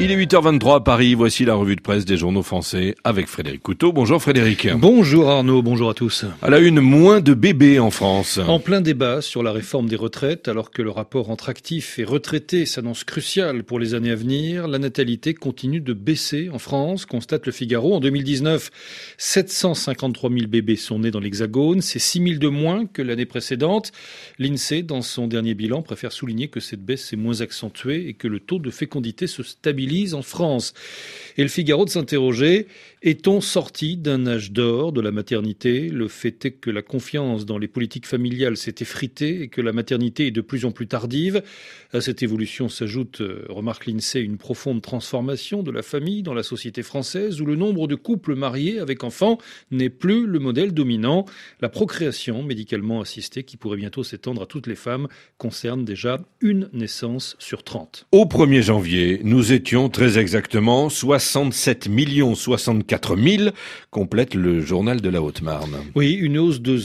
Il est 8h23 à Paris, voici la revue de presse des journaux français avec Frédéric Couteau. Bonjour Frédéric. Bonjour Arnaud, bonjour à tous. À la une, moins de bébés en France. En plein débat sur la réforme des retraites, alors que le rapport entre actifs et retraités s'annonce crucial pour les années à venir, la natalité continue de baisser en France, constate le Figaro. En 2019, 753 000 bébés sont nés dans l'Hexagone, c'est 6 000 de moins que l'année précédente. L'INSEE, dans son dernier bilan, préfère souligner que cette baisse est moins accentuée et que le taux de fécondité se stabilise en France. Et le Figaro de s'interroger, est-on sorti d'un âge d'or de la maternité ? Le fait est que la confiance dans les politiques familiales s'est effritée et que la maternité est de plus en plus tardive. À cette évolution s'ajoute, remarque l'INSEE, une profonde transformation de la famille dans la société française où le nombre de couples mariés avec enfants n'est plus le modèle dominant. La procréation médicalement assistée, qui pourrait bientôt s'étendre à toutes les femmes, concerne déjà une naissance sur 30. Au 1er janvier, nous étions très exactement 67 064 000, complète le journal de la Haute-Marne. Oui, une hausse de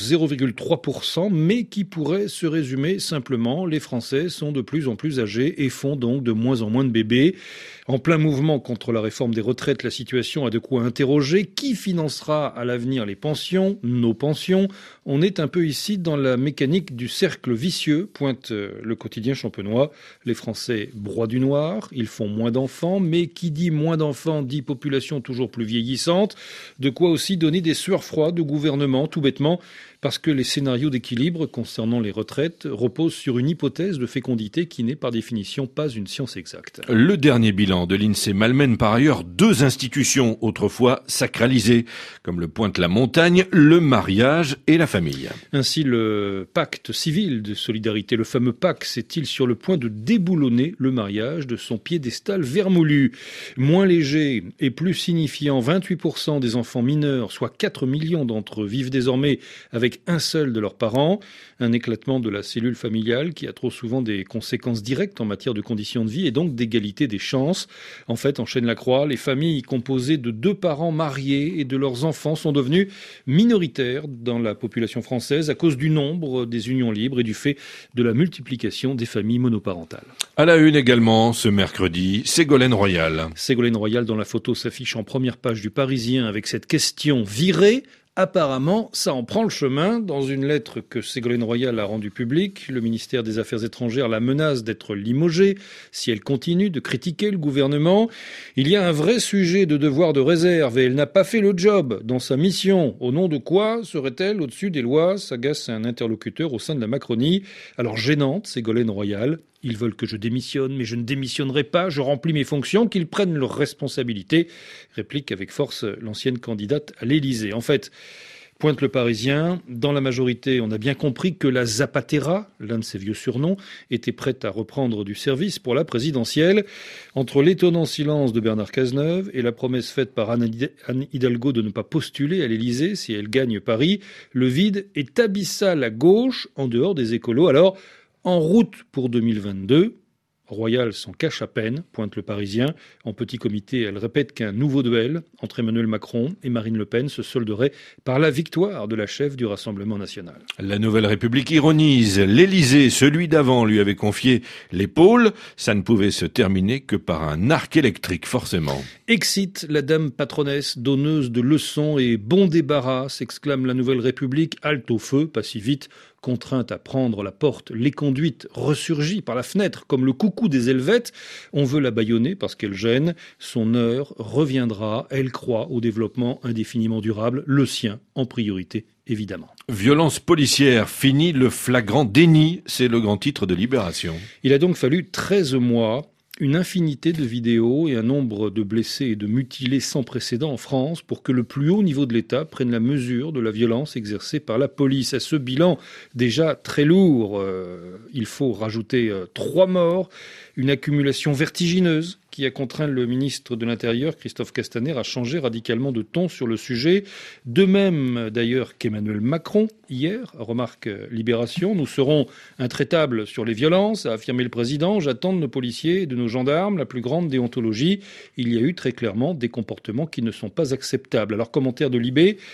0,3%, mais qui pourrait se résumer simplement. Les Français sont de plus en plus âgés et font donc de moins en moins de bébés. En plein mouvement contre la réforme des retraites, la situation a de quoi interroger. Qui financera à l'avenir les pensions, nos pensions ? On est un peu ici dans la mécanique du cercle vicieux, pointe le quotidien champenois. Les Français broient du noir, ils font moins d'enfants, mais qui dit moins d'enfants dit population toujours plus vieillissante. De quoi aussi donner des sueurs froides au gouvernement, tout bêtement, parce que les scénarios d'équilibre concernant les retraites reposent sur une hypothèse de fécondité qui n'est par définition pas une science exacte. Le dernier bilan de l'INSEE malmène par ailleurs deux institutions autrefois sacralisées, comme le pointe la montagne, le mariage et la famille. Ainsi, le pacte civil de solidarité, le fameux PAC, est-il sur le point de déboulonner le mariage de son piédestal vermoulu. Moins léger et plus signifiant, 28% des enfants mineurs, soit 4 millions d'entre eux, vivent désormais avec un seul de leurs parents. Un éclatement de la cellule familiale qui a trop souvent des conséquences directes en matière de conditions de vie et donc d'égalité des chances. En fait, enchaîne la croix, les familles composées de 2 parents mariés et de leurs enfants sont devenues minoritaires dans la population française à cause du nombre des unions libres et du fait de la multiplication des familles monoparentales. À la une également, ce mercredi, Ségolène Royal. Ségolène Royal, dont la photo s'affiche en première page du Parisien avec cette question virée. Apparemment, ça en prend le chemin. Dans une lettre que Ségolène Royal a rendue publique, le ministère des Affaires étrangères la menace d'être limogée si elle continue de critiquer le gouvernement. Il y a un vrai sujet de devoir de réserve et elle n'a pas fait le job dans sa mission. Au nom de quoi serait-elle au-dessus des lois ? S'agace un interlocuteur au sein de la Macronie. Alors gênante, Ségolène Royal. Ils veulent que je démissionne, mais je ne démissionnerai pas, je remplis mes fonctions, qu'ils prennent leurs responsabilités, réplique avec force l'ancienne candidate à l'Élysée. En fait, pointe le Parisien, dans la majorité, on a bien compris que la Zapatera, l'un de ses vieux surnoms, était prête à reprendre du service pour la présidentielle. Entre l'étonnant silence de Bernard Cazeneuve et la promesse faite par Anne Hidalgo de ne pas postuler à l'Élysée si elle gagne Paris, le vide est abyssal à gauche, en dehors des écolos. Alors, en route pour 2022, Royal s'en cache à peine, pointe le Parisien. En petit comité, elle répète qu'un nouveau duel entre Emmanuel Macron et Marine Le Pen se solderait par la victoire de la chef du Rassemblement national. La Nouvelle République ironise. L'Élysée, celui d'avant, lui avait confié l'épaule. Ça ne pouvait se terminer que par un arc électrique, forcément. Excite la dame patronesse, donneuse de leçons et bon débarras, s'exclame la Nouvelle République. Halte au feu, pas si vite. Contrainte à prendre la porte, les conduites ressurgit par la fenêtre comme le coucou des Helvètes. On veut la bâillonner parce qu'elle gêne. Son heure reviendra. Elle croit au développement indéfiniment durable, le sien en priorité, évidemment. Violence policière, fini le flagrant déni, c'est le grand titre de Libération. Il a donc fallu 13 mois. Une infinité de vidéos et un nombre de blessés et de mutilés sans précédent en France pour que le plus haut niveau de l'État prenne la mesure de la violence exercée par la police. À ce bilan déjà très lourd, il faut rajouter 3 morts, une accumulation vertigineuse qui a contraint le ministre de l'Intérieur, Christophe Castaner, à changer radicalement de ton sur le sujet. De même d'ailleurs qu'Emmanuel Macron, hier, remarque Libération. Nous serons intraitables sur les violences, a affirmé le président. J'attends de nos policiers et de nos gendarmes la plus grande déontologie. Il y a eu très clairement des comportements qui ne sont pas acceptables. Alors, commentaire de Libé.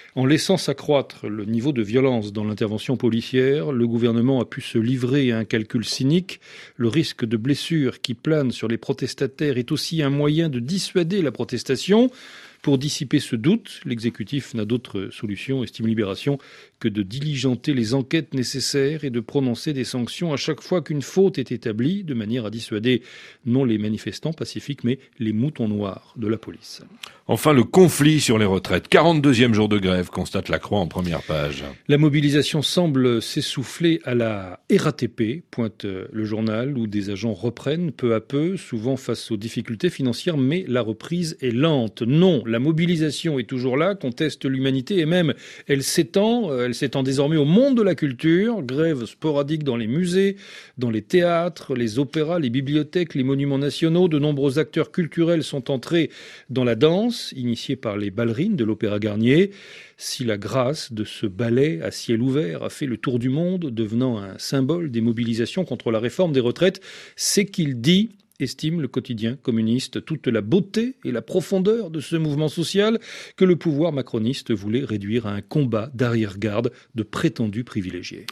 En laissant s'accroître le niveau de violence dans l'intervention policière, le gouvernement a pu se livrer à un calcul cynique. Le risque de blessure qui plane sur les protestataires est aussi un moyen de dissuader la protestation. Pour dissiper ce doute, l'exécutif n'a d'autre solution, estime Libération, que de diligenter les enquêtes nécessaires et de prononcer des sanctions à chaque fois qu'une faute est établie, de manière à dissuader non les manifestants pacifiques, mais les moutons noirs de la police. Enfin, le conflit sur les retraites. 42e jour de grève, constate Lacroix en première page. La mobilisation semble s'essouffler à la RATP, pointe le journal, où des agents reprennent peu à peu, souvent face aux difficultés financières, mais la reprise est lente. Non, la mobilisation est toujours là, conteste l'humanité et même elle s'étend désormais au monde de la culture. Grève sporadique dans les musées, dans les théâtres, les opéras, les bibliothèques, les monuments nationaux. De nombreux acteurs culturels sont entrés dans la danse, initiée par les ballerines de l'Opéra Garnier. Si la grâce de ce ballet à ciel ouvert a fait le tour du monde, devenant un symbole des mobilisations contre la réforme des retraites, c'est qu'il dit, estime le quotidien communiste, toute la beauté et la profondeur de ce mouvement social que le pouvoir macroniste voulait réduire à un combat d'arrière-garde de prétendus privilégiés.